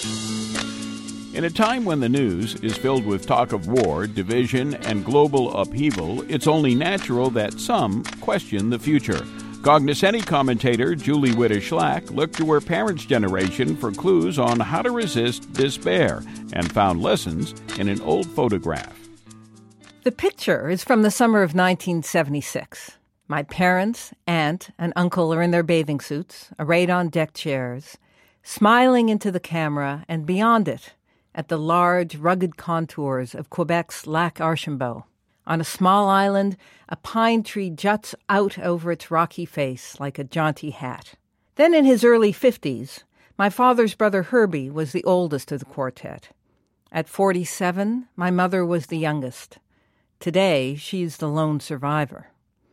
In a time when the news is filled with talk of war, division, and global upheaval, it's only natural that some question the future. Cognoscenti commentator Julie Witte-Schlack looked to her parents' generation for clues on how to resist despair and found lessons in an old photograph. The picture is from the summer of 1976. My parents, aunt, and uncle are in their bathing suits, arrayed on deck chairs, smiling into the camera and beyond it at the large, rugged contours of Quebec's Lac Archambault. On a small island, a pine tree juts out over its rocky face like a jaunty hat. Then in his early 50s, my father's brother Herbie was the oldest of the quartet. At 47, my mother was the youngest. Today, she's the lone survivor.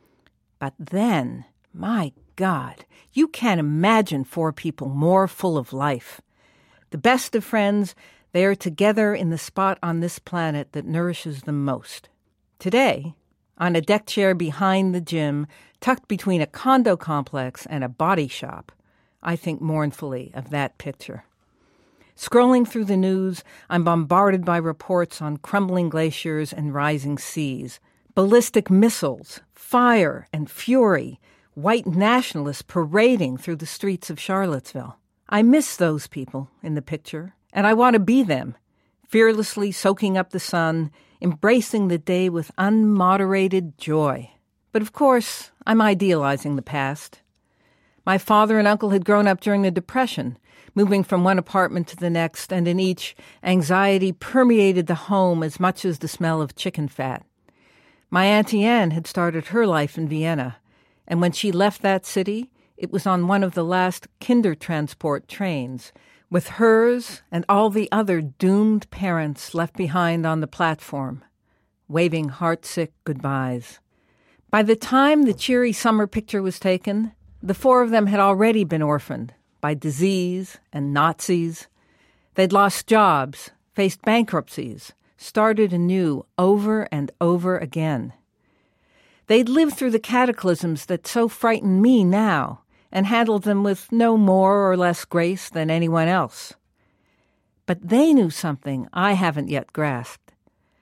But then, my God, you can't imagine four people more full of life. The best of friends, they are together in the spot on this planet that nourishes them most. Today, on a deck chair behind the gym, tucked between a condo complex and a body shop, I think mournfully of that picture. Scrolling through the news, I'm bombarded by reports on crumbling glaciers and rising seas, ballistic missiles, fire and fury, white nationalists parading through the streets of Charlottesville. I miss those people in the picture, and I want to be them, fearlessly soaking up the sun, embracing the day with unmoderated joy. But of course, I'm idealizing the past. My father and uncle had grown up during the Depression, moving from one apartment to the next, and in each, anxiety permeated the home as much as the smell of chicken fat. My Auntie Anne had started her life in Vienna, and when she left that city, it was on one of the last Kindertransport trains, with hers and all the other doomed parents left behind on the platform, waving heartsick goodbyes. By the time the cheery summer picture was taken, the four of them had already been orphaned by disease and Nazis. They'd lost jobs, faced bankruptcies, started anew over and over again. They'd lived through the cataclysms that so frighten me now, and handled them with no more or less grace than anyone else. But they knew something I haven't yet grasped.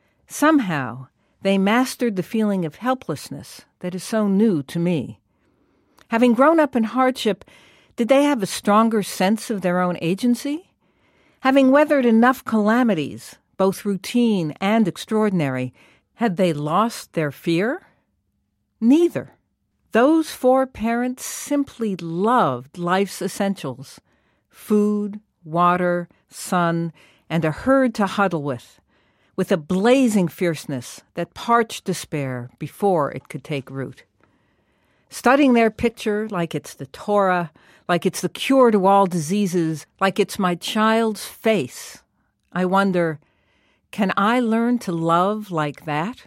Somehow, they mastered the feeling of helplessness that is so new to me. Having grown up in hardship, did they have a stronger sense of their own agency? Having weathered enough calamities, both routine and extraordinary, had they lost their fear? Neither. Those four parents simply loved life's essentials: food, water, sun, and a herd to huddle with a blazing fierceness that parched despair before it could take root. Studying their picture like it's the Torah, like it's the cure to all diseases, like it's my child's face, I wonder, can I learn to love like that?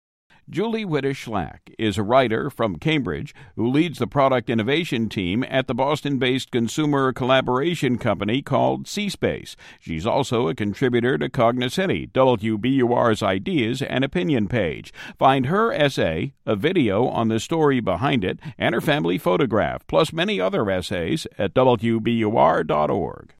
Julie Witte-Schlack is a writer from Cambridge who leads the product innovation team at the Boston-based consumer collaboration company called C-Space. She's also a contributor to Cognoscenti, WBUR's Ideas and Opinion page. Find her essay, a video on the story behind it, and her family photograph, plus many other essays at WBUR.org.